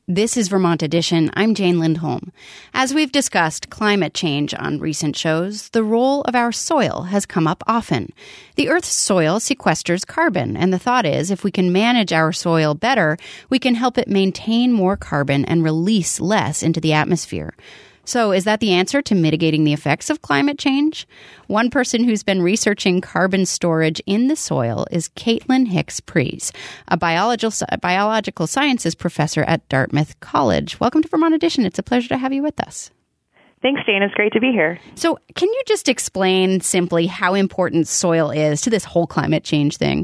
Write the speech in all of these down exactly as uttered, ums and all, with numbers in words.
This is Vermont Edition. I'm Jane Lindholm. As we've discussed climate change on recent shows, the role of our soil has come up often. The Earth's soil sequesters carbon, and the thought is if we can manage our soil better, we can help it maintain more carbon and release less into the atmosphere. So is that the answer to mitigating the effects of climate change? One person who's been researching carbon storage in the soil is Caitlin Hicks Preece, a biological, biological sciences professor at Dartmouth College. Welcome to Vermont Edition. It's a pleasure to have you with us. Thanks, Jane. It's great to be here. So can you just explain simply how important soil is to this whole climate change thing?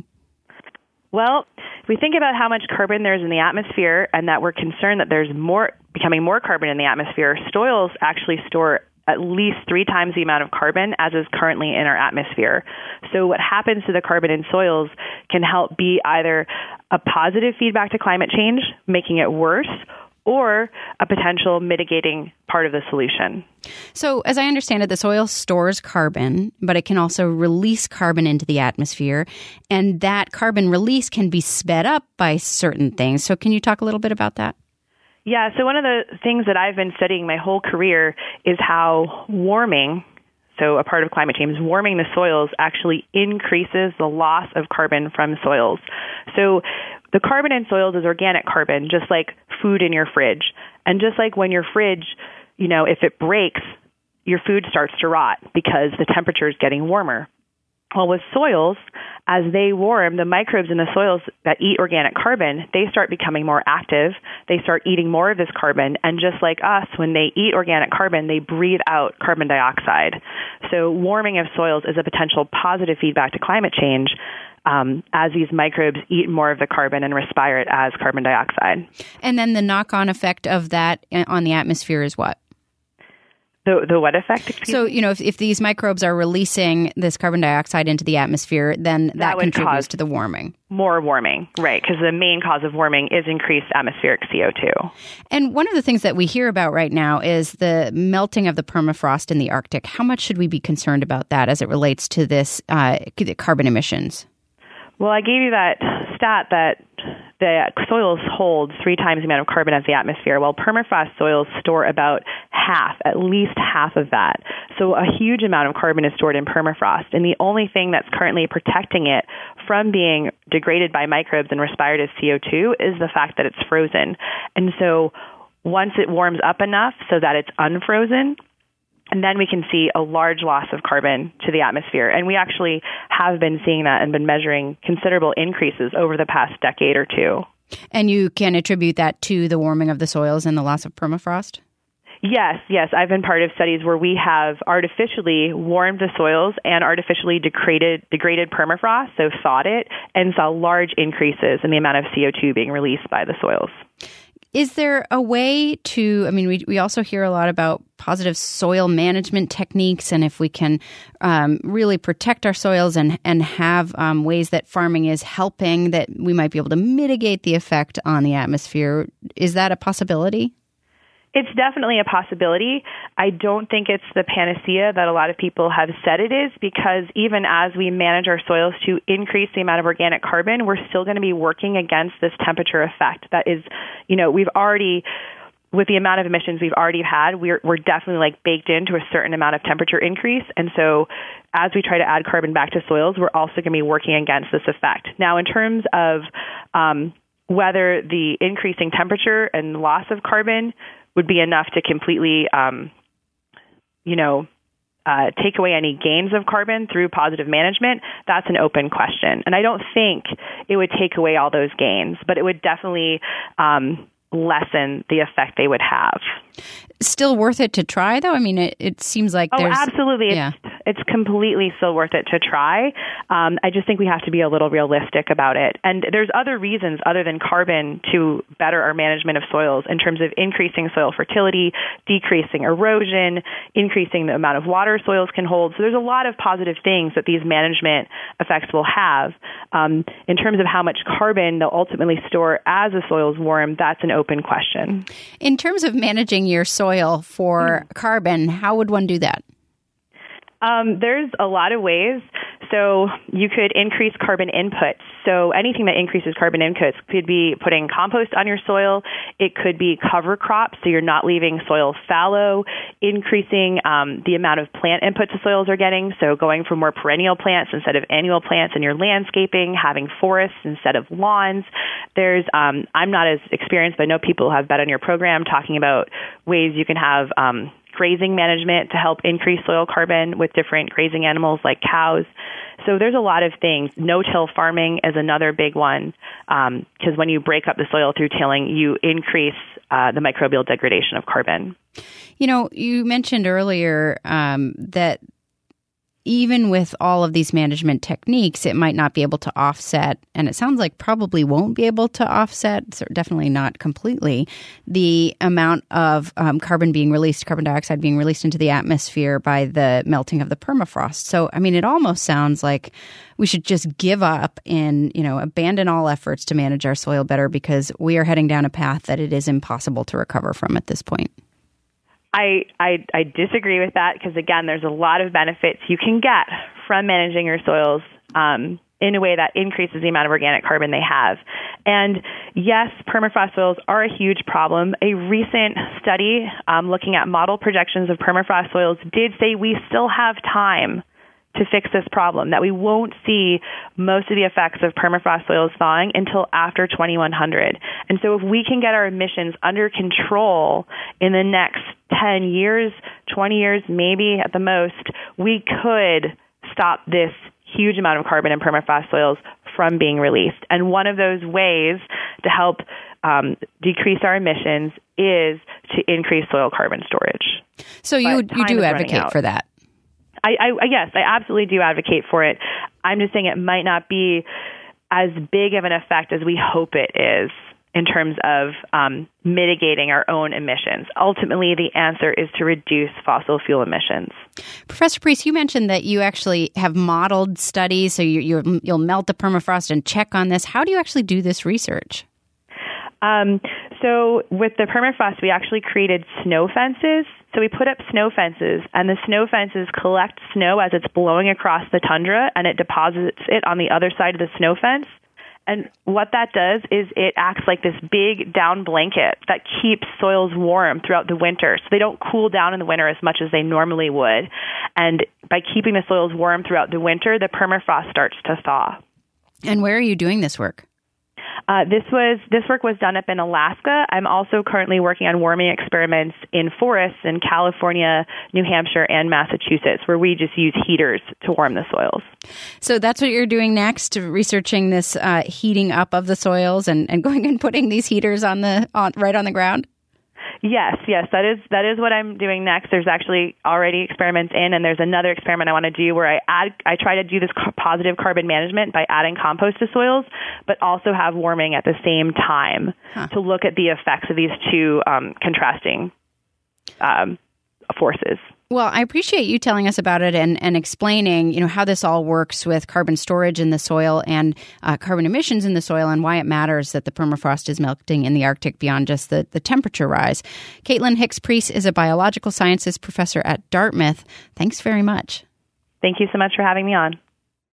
Well, if we think about how much carbon there's in the atmosphere and that we're concerned that there's more becoming more carbon in the atmosphere, soils actually store at least three times the amount of carbon as is currently in our atmosphere. So what happens to the carbon in soils can help be either a positive feedback to climate change, making it worse, or a potential mitigating part of the solution. So as I understand it, the soil stores carbon, but it can also release carbon into the atmosphere, and that carbon release can be sped up by certain things. So can you talk a little bit about that? Yeah, so one of the things that I've been studying my whole career is how warming, so a part of climate change, warming the soils actually increases the loss of carbon from soils. So the carbon in soils is organic carbon, just like food in your fridge. And just like when your fridge, you know, if it breaks, your food starts to rot because the temperature is getting warmer. Well, with soils, as they warm, the microbes in the soils that eat organic carbon, they start becoming more active. They start eating more of this carbon. And just like us, when they eat organic carbon, they breathe out carbon dioxide. So warming of soils is a potential positive feedback to climate change um, as these microbes eat more of the carbon and respire it as carbon dioxide. And then the knock-on effect of that on the atmosphere is what? The the what effect? Excuse so, me? you know, if, if these microbes are releasing this carbon dioxide into the atmosphere, then that, that contributes to the warming. More warming, right, because the main cause of warming is increased atmospheric C O two. And one of the things that we hear about right now is the melting of the permafrost in the Arctic. How much should we be concerned about that as it relates to this uh, carbon emissions? Well, I gave you that stat that the soils hold three times the amount of carbon as the atmosphere, while permafrost soils store about half, at least half of that. So a huge amount of carbon is stored in permafrost, and the only thing that's currently protecting it from being degraded by microbes and respired as C O two is the fact that it's frozen. And so once it warms up enough so that it's unfrozen, and then we can see a large loss of carbon to the atmosphere. And we actually have been seeing that and been measuring considerable increases over the past decade or two. And you can attribute that to the warming of the soils and the loss of permafrost? Yes, yes. I've been part of studies where we have artificially warmed the soils and artificially degraded, degraded permafrost, so thawed it, and saw large increases in the amount of C O two being released by the soils. Is there a way to, I mean, we we also hear a lot about positive soil management techniques, and if we can um, really protect our soils and, and have um, ways that farming is helping, that we might be able to mitigate the effect on the atmosphere. Is that a possibility? It's definitely a possibility. I don't think it's the panacea that a lot of people have said it is, because even as we manage our soils to increase the amount of organic carbon, we're still going to be working against this temperature effect. That is, you know, we've already, with the amount of emissions we've already had, we're, we're definitely like baked into a certain amount of temperature increase. And so as we try to add carbon back to soils, we're also going to be working against this effect. Now, in terms of um, whether the increasing temperature and loss of carbon would be enough to completely, um, you know, uh, take away any gains of carbon through positive management, that's an open question. And I don't think it would take away all those gains, but it would definitely um, lessen the effect they would have. Still worth it to try, though? I mean, it, it seems like oh, there's... absolutely. Yeah. It's, it's completely still worth it to try. Um, I just think we have to be a little realistic about it. And there's other reasons other than carbon to better our management of soils in terms of increasing soil fertility, decreasing erosion, increasing the amount of water soils can hold. So there's a lot of positive things that these management effects will have. Um, in terms of how much carbon they'll ultimately store as the soils warm, that's an open question. In terms of managing your soil for mm. carbon, how would one do that? Um, there's a lot of ways. So you could increase carbon inputs. So anything that increases carbon inputs could be putting compost on your soil. It could be cover crops, so you're not leaving soil fallow, increasing um, the amount of plant inputs the soils are getting. So going for more perennial plants instead of annual plants in your landscaping, having forests instead of lawns. There's, um, I'm not as experienced, but I know people who have been on your program talking about ways you can have um, grazing management to help increase soil carbon with different grazing animals like cows. So there's a lot of things. No-till farming is another big one, because um, when you break up the soil through tilling, you increase uh, the microbial degradation of carbon. You know, you mentioned earlier um, that even with all of these management techniques, it might not be able to offset, and it sounds like probably won't be able to offset, so definitely not completely, the amount of um, carbon being released, carbon dioxide being released into the atmosphere by the melting of the permafrost. So, I mean, it almost sounds like we should just give up and, you know, abandon all efforts to manage our soil better because we are heading down a path that it is impossible to recover from at this point. I, I, I disagree with that because, again, there's a lot of benefits you can get from managing your soils um, in a way that increases the amount of organic carbon they have. And yes, permafrost soils are a huge problem. A recent study um, looking at model projections of permafrost soils did say we still have time to fix this problem, that we won't see most of the effects of permafrost soils thawing until after twenty-one hundred. And so if we can get our emissions under control in the next ten years, twenty years, maybe at the most, we could stop this huge amount of carbon in permafrost soils from being released. And one of those ways to help um, decrease our emissions is to increase soil carbon storage. So you, you do advocate for that? I, I, yes, I absolutely do advocate for it. I'm just saying it might not be as big of an effect as we hope it is in terms of um, mitigating our own emissions. Ultimately, the answer is to reduce fossil fuel emissions. Professor Preece, you mentioned that you actually have modeled studies, so you, you're, you'll melt the permafrost and check on this. How do you actually do this research? Um, so with the permafrost, we actually created snow fences. So we put up snow fences, and the snow fences collect snow as it's blowing across the tundra, and it deposits it on the other side of the snow fence. And what that does is it acts like this big down blanket that keeps soils warm throughout the winter. So they don't cool down in the winter as much as they normally would. And by keeping the soils warm throughout the winter, the permafrost starts to thaw. And where are you doing this work? Uh, this was this work was done up in Alaska. I'm also currently working on warming experiments in forests in California, New Hampshire, and Massachusetts, where we just use heaters to warm the soils. So that's what you're doing next, researching this uh, heating up of the soils and, and going and putting these heaters on the on, right on the ground? Yes, yes, that is that is what I'm doing next. There's actually already experiments in, and there's another experiment I want to do where I add, I try to do this positive carbon management by adding compost to soils, but also have warming at the same time huh. to look at the effects of these two um, contrasting um, forces. Well, I appreciate you telling us about it and, and explaining, you know, how this all works with carbon storage in the soil and uh, carbon emissions in the soil and why it matters that the permafrost is melting in the Arctic beyond just the, the temperature rise. Caitlin Hicks Preece is a biological sciences professor at Dartmouth. Thanks very much. Thank you so much for having me on.